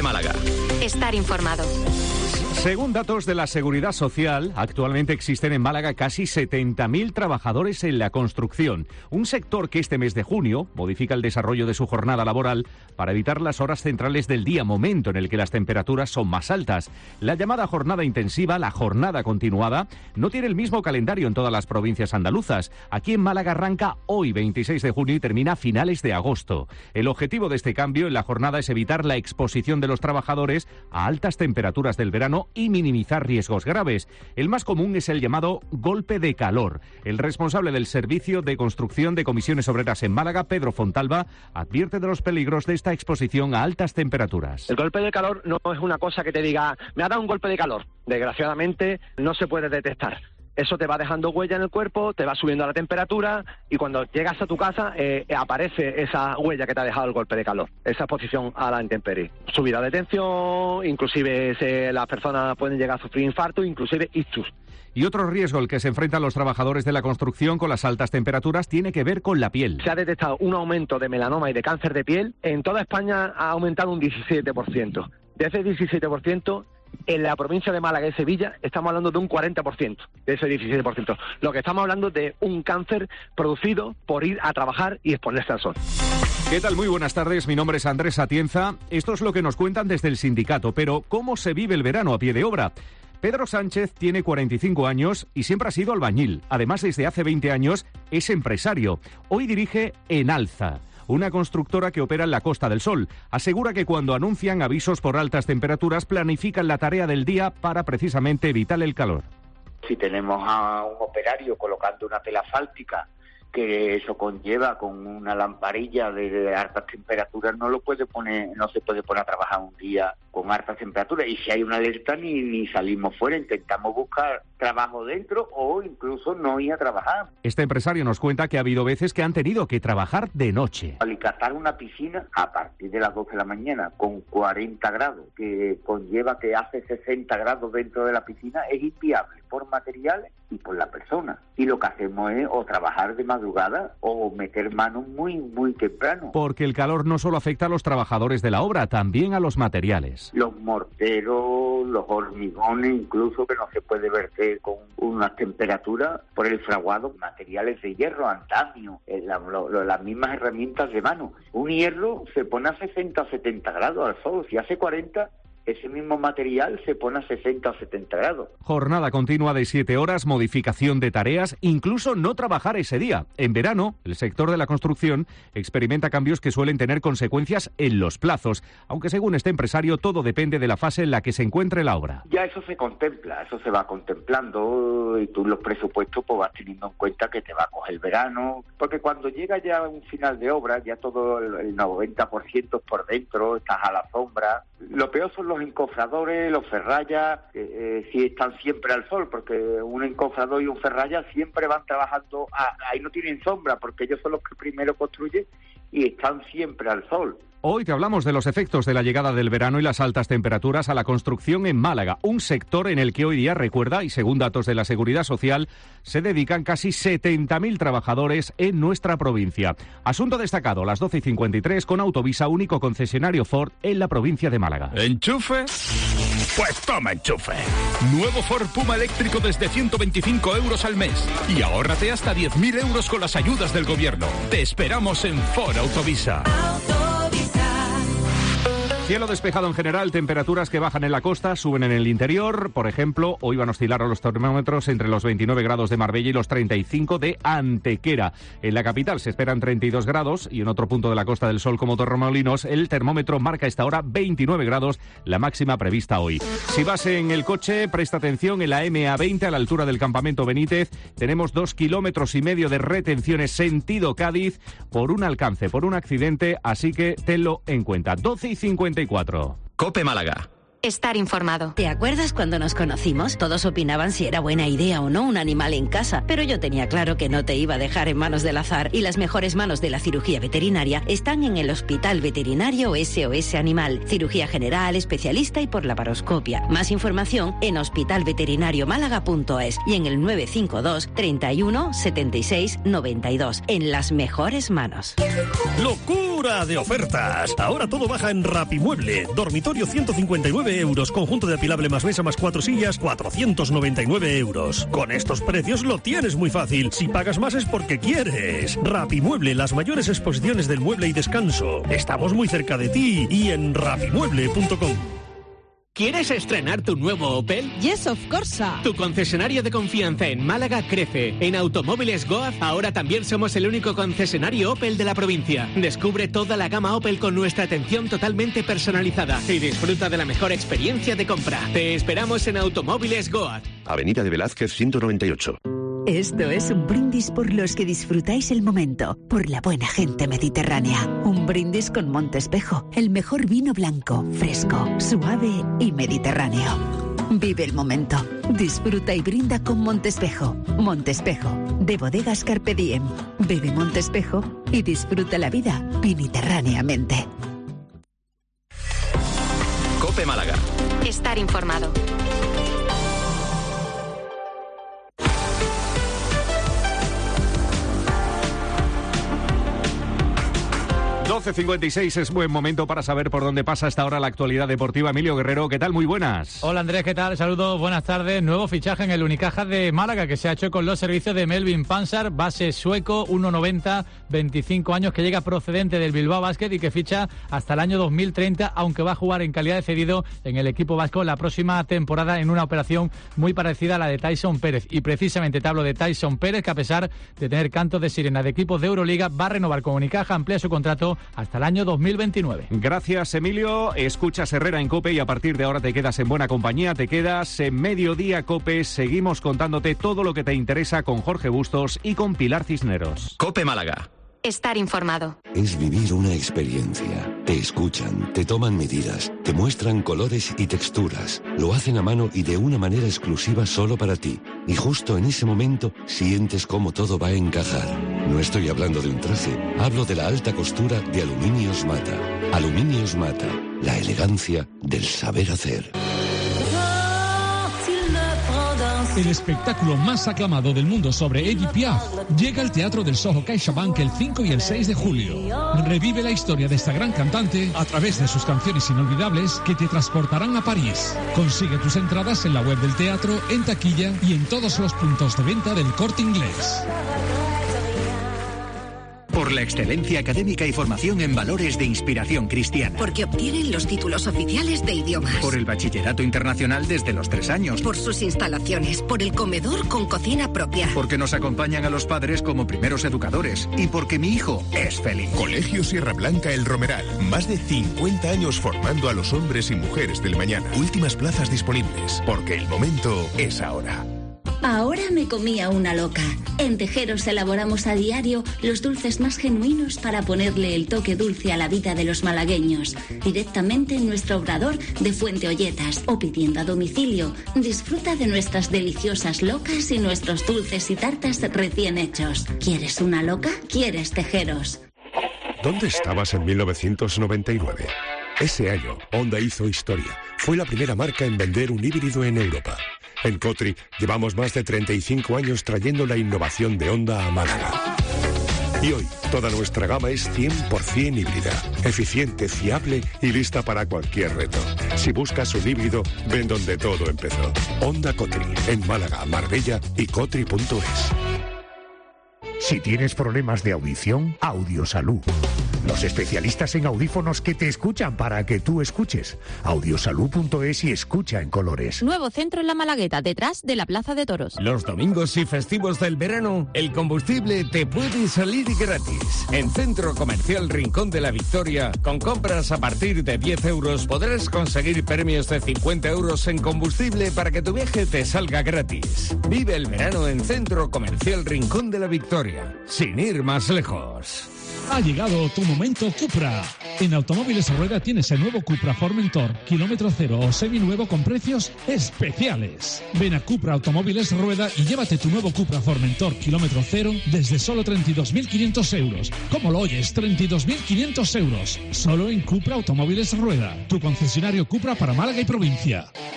Málaga. Estar informado. Según datos de la Seguridad Social, actualmente existen en Málaga casi 70.000 trabajadores en la construcción. Un sector que este mes de junio modifica el desarrollo de su jornada laboral para evitar las horas centrales del día, momento en el que las temperaturas son más altas. La llamada jornada intensiva, la jornada continuada, no tiene el mismo calendario en todas las provincias andaluzas. Aquí en Málaga arranca hoy, 26 de junio, y termina a finales de agosto. El objetivo de este cambio en la jornada es evitar la exposición de los trabajadores a altas temperaturas del verano y minimizar riesgos graves. El más común es el llamado golpe de calor. El responsable del Servicio de Construcción de Comisiones Obreras en Málaga, Pedro Fontalba, advierte de los peligros de esta exposición a altas temperaturas. El golpe de calor no es una cosa que te diga, me ha dado un golpe de calor. Desgraciadamente no se puede detectar. Eso te va dejando huella en el cuerpo, te va subiendo la temperatura y cuando llegas a tu casa aparece esa huella que te ha dejado el golpe de calor, esa exposición a la intemperie. Subida de tensión, inclusive las personas pueden llegar a sufrir infarto, inclusive ictus. Y otro riesgo al que se enfrentan los trabajadores de la construcción con las altas temperaturas tiene que ver con la piel. Se ha detectado un aumento de melanoma y de cáncer de piel. En toda España ha aumentado un 17%. De ese 17%, en la provincia de Málaga y Sevilla estamos hablando de un 40% de ese 17%. Lo que estamos hablando de un cáncer producido por ir a trabajar y exponerse al sol. ¿Qué tal? Muy buenas tardes, mi nombre es Andrés Atienza. Esto es lo que nos cuentan desde el sindicato, pero ¿cómo se vive el verano a pie de obra? Pedro Sánchez tiene 45 años y siempre ha sido albañil. Además, desde hace 20 años es empresario. Hoy dirige Enalza, una constructora que opera en la Costa del Sol. Asegura que cuando anuncian avisos por altas temperaturas, planifican la tarea del día para precisamente evitar el calor. Si tenemos a un operario colocando una tela asfáltica, que eso conlleva con una lamparilla de altas temperaturas, no se puede poner a trabajar un día con altas temperaturas. Y si hay una alerta ni salimos fuera, intentamos buscar trabajo dentro o incluso no ir a trabajar. Este empresario nos cuenta que ha habido veces que han tenido que trabajar de noche. Alicatar una piscina a partir de las 12 de la mañana con 40 grados, que conlleva que hace 60 grados dentro de la piscina, es inviable por materiales y por la persona. Y lo que hacemos es o trabajar de madrugada o meter manos muy, muy temprano. Porque el calor no solo afecta a los trabajadores de la obra, también a los materiales. Los morteros, los hormigones, incluso que no se puede verter con unas temperaturas por el fraguado, materiales de hierro, antamio, las mismas herramientas de mano. Un hierro se pone a 60 o 70 grados al sol, si hace 40... ese mismo material se pone a 60 o 70 grados. Jornada continua de 7 horas, modificación de tareas, incluso no trabajar ese día. En verano, el sector de la construcción experimenta cambios que suelen tener consecuencias en los plazos, aunque según este empresario todo depende de la fase en la que se encuentre la obra. Ya eso se contempla, eso se va contemplando y tú los presupuestos pues vas teniendo en cuenta que te va a coger el verano, porque cuando llega ya un final de obra, ya todo el 90% por dentro, estás a la sombra. Lo peor son los encofradores, los ferrallas, si están siempre al sol, porque un encofrador y un ferralla siempre van trabajando, ahí no tienen sombra, porque ellos son los que primero construyen y están siempre al sol. Hoy te hablamos de los efectos de la llegada del verano y las altas temperaturas a la construcción en Málaga, un sector en el que hoy día, recuerda, y según datos de la Seguridad Social, se dedican casi 70.000 trabajadores en nuestra provincia. Asunto destacado, las 12:53, con Autovisa, único concesionario Ford en la provincia de Málaga. ¿Enchufe? Pues toma enchufe. Nuevo Ford Puma eléctrico desde 125 euros al mes. Y ahórrate hasta 10.000 euros con las ayudas del gobierno. Te esperamos en Ford Autovisa. Cielo despejado en general, temperaturas que bajan en la costa, suben en el interior. Por ejemplo, hoy van a oscilar a los termómetros entre los 29 grados de Marbella y los 35 de Antequera. En la capital se esperan 32 grados y en otro punto de la Costa del Sol como Torremolinos el termómetro marca a esta hora 29 grados, la máxima prevista hoy. Si vas en el coche, presta atención, en la MA20 a la altura del campamento Benítez tenemos 2,5 kilómetros de retenciones sentido Cádiz por un alcance, por un accidente, así que tenlo en cuenta. 12:54. Cope Málaga. Estar informado. ¿Te acuerdas cuando nos conocimos? Todos opinaban si era buena idea o no un animal en casa, pero yo tenía claro que no te iba a dejar en manos del azar, y las mejores manos de la cirugía veterinaria están en el Hospital Veterinario SOS Animal. Cirugía general, especialista y por laparoscopia. Más información en hospitalveterinariomálaga.es y en el 952 31 76 92. En las mejores manos. ¡Locura de ofertas! Ahora todo baja en Rapimueble. Dormitorio 159 euros. Conjunto de apilable más mesa más 4 sillas, 499 euros. Con estos precios lo tienes muy fácil. Si pagas más es porque quieres. Rapimueble, las mayores exposiciones del mueble y descanso. Estamos muy cerca de ti y en rapimueble.com. ¿Quieres estrenar tu nuevo Opel? Yes, of course. Tu concesionario de confianza en Málaga crece. En Automóviles Goaz ahora también somos el único concesionario Opel de la provincia. Descubre toda la gama Opel con nuestra atención totalmente personalizada y disfruta de la mejor experiencia de compra. Te esperamos en Automóviles Goaz. Avenida de Velázquez 198. Esto es un brindis por los que disfrutáis el momento, por la buena gente mediterránea. Un brindis con Montespejo, el mejor vino blanco, fresco, suave y mediterráneo. Vive el momento, disfruta y brinda con Montespejo. Montespejo, de Bodegas Carpe Diem. Bebe Montespejo y disfruta la vida mediterráneamente. COPE Málaga. Estar informado. 12:56 es buen momento para saber por dónde pasa hasta ahora la actualidad deportiva. Emilio Guerrero, ¿qué tal? Muy buenas. Hola Andrés, ¿qué tal? Saludos, buenas tardes. Nuevo fichaje en el Unicaja de Málaga que se ha hecho con los servicios de Melvin Pansar, base sueco, 1,90, 25 años, que llega procedente del Bilbao Basket y que ficha hasta el año 2030, aunque va a jugar en calidad de cedido en el equipo vasco la próxima temporada en una operación muy parecida a la de Tyson Pérez. Y precisamente te hablo de Tyson Pérez, que a pesar de tener cantos de sirena de equipos de Euroliga, va a renovar con Unicaja, amplía su contrato hasta el año 2029. Gracias, Emilio. Escuchas Herrera en COPE y a partir de ahora te quedas en buena compañía, te quedas en Mediodía COPE. Seguimos contándote todo lo que te interesa con Jorge Bustos y con Pilar Cisneros. COPE Málaga. Estar informado. Es vivir una experiencia. Te escuchan, te toman medidas, te muestran colores y texturas. Lo hacen a mano y de una manera exclusiva solo para ti. Y justo en ese momento sientes cómo todo va a encajar. No estoy hablando de un traje, hablo de la alta costura de Aluminios Mata. Aluminios Mata, la elegancia del saber hacer. El espectáculo más aclamado del mundo sobre Edith Piaf llega al Teatro del Soho CaixaBank el 5 y el 6 de julio. Revive la historia de esta gran cantante a través de sus canciones inolvidables que te transportarán a París. Consigue tus entradas en la web del teatro, en taquilla y en todos los puntos de venta del Corte Inglés. Por la excelencia académica y formación en valores de inspiración cristiana. Porque obtienen los títulos oficiales de idiomas. Por el bachillerato internacional desde los 3 años. Por sus instalaciones. Por el comedor con cocina propia. Porque nos acompañan a los padres como primeros educadores. Y porque mi hijo es feliz. Colegio Sierra Blanca El Romeral. Más de 50 años formando a los hombres y mujeres del mañana. Últimas plazas disponibles. Porque el momento es ahora. Ahora me comía una loca. En Tejeros elaboramos a diario los dulces más genuinos para ponerle el toque dulce a la vida de los malagueños. Directamente en nuestro obrador de Fuente Olletas o pidiendo a domicilio. Disfruta de nuestras deliciosas locas y nuestros dulces y tartas recién hechos. ¿Quieres una loca? ¿Quieres Tejeros? ¿Dónde estabas en 1999? Ese año, Honda hizo historia. Fue la primera marca en vender un híbrido en Europa. En Cotri llevamos más de 35 años trayendo la innovación de Honda a Málaga. Y hoy, toda nuestra gama es 100% híbrida, eficiente, fiable y lista para cualquier reto. Si buscas un híbrido, ven donde todo empezó. Honda Cotri, en Málaga, Marbella y cotri.es. Si tienes problemas de audición, Audiosalud. Los especialistas en audífonos que te escuchan para que tú escuches. Audiosalud.es y escucha en colores. Nuevo centro en La Malagueta, detrás de la Plaza de Toros. Los domingos y festivos del verano, el combustible te puede salir gratis. En Centro Comercial Rincón de la Victoria, con compras a partir de 10 euros, podrás conseguir premios de 50 euros en combustible para que tu viaje te salga gratis. Vive el verano en Centro Comercial Rincón de la Victoria, sin ir más lejos. Ha llegado tu momento Cupra. En Automóviles Rueda tienes el nuevo Cupra Formentor, kilómetro cero o seminuevo con precios especiales. Ven a Cupra Automóviles Rueda y llévate tu nuevo Cupra Formentor, kilómetro cero, desde solo 32.500 euros. ¿Cómo lo oyes? 32.500 euros. Solo en Cupra Automóviles Rueda, tu concesionario Cupra para Málaga y provincia.